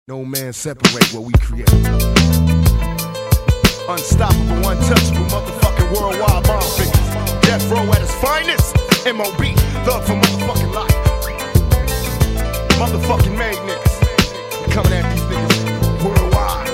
No man separate what we create. Unstoppable, untouchable, motherfucking worldwide bomb figures. Death row at its finest. M.O.B. Thug for motherfucking life. Motherfucking made niggas. We coming at these niggas worldwide.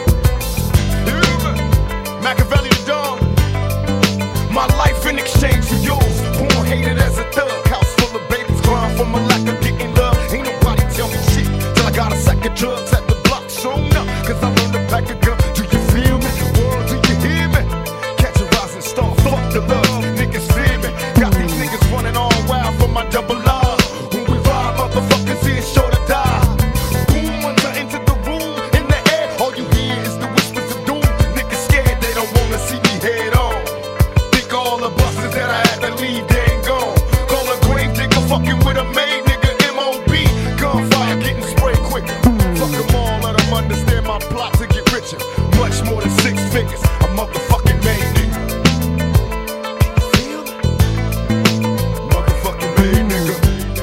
Machiavelli the Don. My life in exchange for yours. Born hated as a thug. House full of babies crying from a lack of getting love. Ain't nobody tell me shit till I got a sack of drugs at the block shown up. Cause I learned to pack a gun. Do you feel me? World, do you hear me? Catch a rising star. Fuck the love. Niggas fear me. Got these niggas running all wild for my double R. When we ride, motherfuckers is sure to die. Boom, once I enter the room, in the air, all you hear is the whispers of doom. Niggas scared, they don't wanna see me head on. Think all the buses that I had to leave, they ain't gone. Call a grave digger, fucking with a maid nigga, M.O.B. Gunfire getting sprayed quicker. Fuck them all, let them understand my plot to get richer. Much more than 6 figures, a motherfucking maid nigga. Feel me? Motherfucking maid nigga.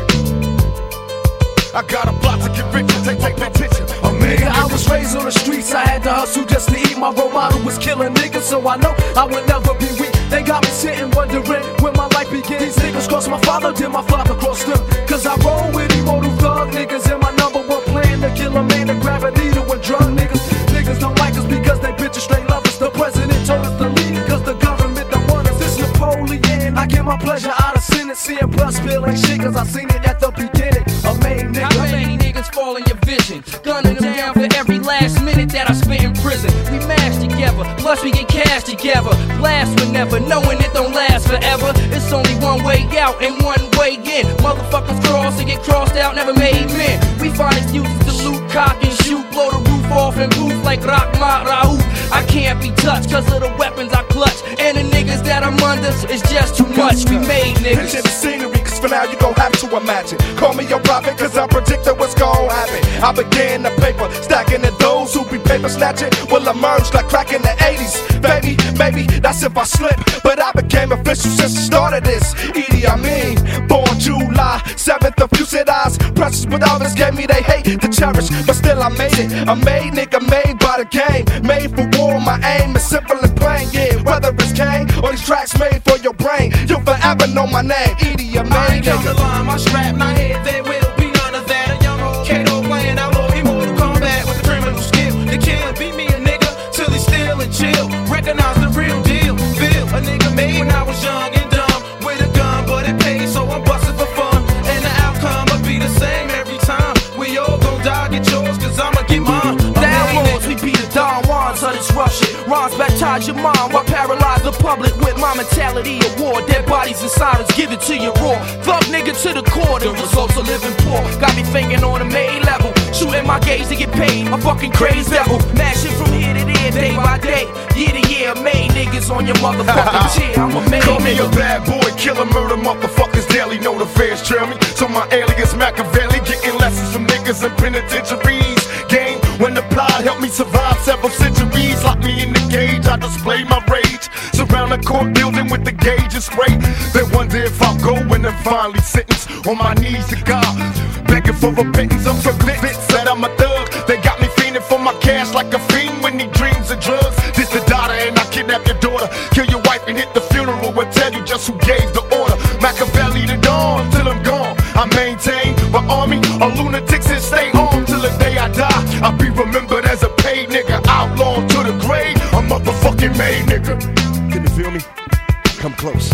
I got a plot to get richer, take that picture. A maid nigga. I was raised on the streets, I had to hustle just to eat. My role model was killing niggas, so I know I would never be weak. They got me sitting wondering when my life began. These niggas crossed my father, did my father cross them? Cause I roll with immortal thug niggas, and my #1 plan to kill a man and grab a needle and drug niggas. Niggas don't like us because they bitches straight love us. The president told us to leave cause the government don't want us. This Napoleon, I get my pleasure out of sinning. Seeing blood spill ain't shit cause I seen it at the beginning. A main nigga. How many niggas fall in your vision? Gunning them down for every last minute that I spent in prison. We mash together, plus we get cash together. Blast whenever, knowing it don't last forever. It's only one way out and one way in. Motherfuckers cross and get crossed out, never made men. We find excuses to loot, cock and shoot, blow the roof off and booth like Rahmat Raouf. I can't be touched cause of the weapons I clutch. And the niggas that I'm under is just too much. We made niggas. Picture the scenery, cause for now you gon' have to imagine. Call me your prophet, cause I'm predicting what's gon' happen. I began the paper, stacking and those who be paper snatching will emerge like crack in the 80s. Baby, maybe that's if I slip, but I became official since the start of this. Idi Amin, born July 7th, a few said eyes. Precious, but others gave me they hate to cherish. But still I made it, a made nigga made by the game. Made for war, my aim is simple and plain. Yeah, whether it's Kane or these tracks made for your brain, you'll forever know my name, Idi Amin. I ain't count the line, my strap, my head, there will be none of that. A young old Kato playing outlaw, immortal combat with a criminal skill. The killer beat me a nigga till he still and chill. Recognize the real deal. Feel a nigga made when I was young and dumb with a gun, but it paid, so I'm busting for fun. And the outcome will be the same every time. We all gon' die, get yours, cause I'ma get mine. Downwards, we be the Don Juans of this rush shit. Rhymes baptize your mind while paralyze the public with my mentality of war. Dead bodies and silence, give it to you raw. Thug nigga to the core, the results of living poor. Got me thinking on a main level. Shooting my gauge to get paid, a fucking crazy devil. Mashing from here to there, day by day, year to year. Made niggas on your motherfucking chair. I'm a main Call me nigga. a bad boy, killer, murder, motherfuckers daily. Know the feds trail me, so my alias Machiavelli. Getting lessons from niggas in penitentiaries. Game when the plot helped me survive several centuries. Lock me in the cage, I display my rage. Surround the court building with the gauge and spray. Then wonder if I'll go when I'm finally sentenced. On my knees to God, begging for repentance. I'm convinced that I'm a thug. They got me fiending for my cash like a fiend when he dreams of drugs. This the daughter and I kidnap your daughter. Kill your wife and hit the funeral. We'll tell you just who gave the order. Machiavelli the Dawn till I'm gone. I maintain my army of lunatics and stay on till the day I die. I'll be remembered as a paid nigga, outlaw to the grave. A motherfucking made nigga. Can you feel me? Come close.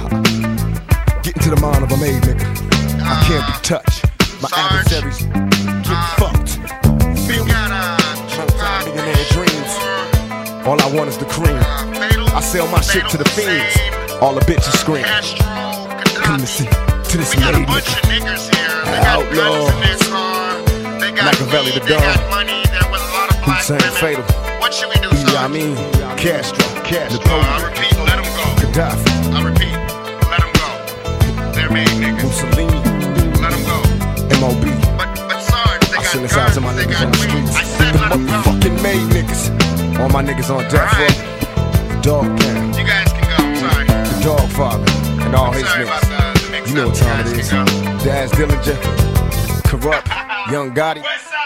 Get into the mind of a made nigga. I can't be touched. My adversaries get fucked. Feel me? Millionaire dreams. All I want is the cream. I sell my shit to the fiends. All the bitches scream. Come listen to this made nigga. Outlaw. Machiavelli the Don. Hussein Fatal. Idi Amin. Castro. Napoleon. Gaddafi. Mussolini. M.O.B. I send this out to my niggas on the streets. The motherfucking made niggas. All my niggas on death row. The Dog Gang. You guys can go, I'm sorry. The Dog Father. And all his niggas. You know what time it is. Daz Dillinger. Corrupt. Young Gotti.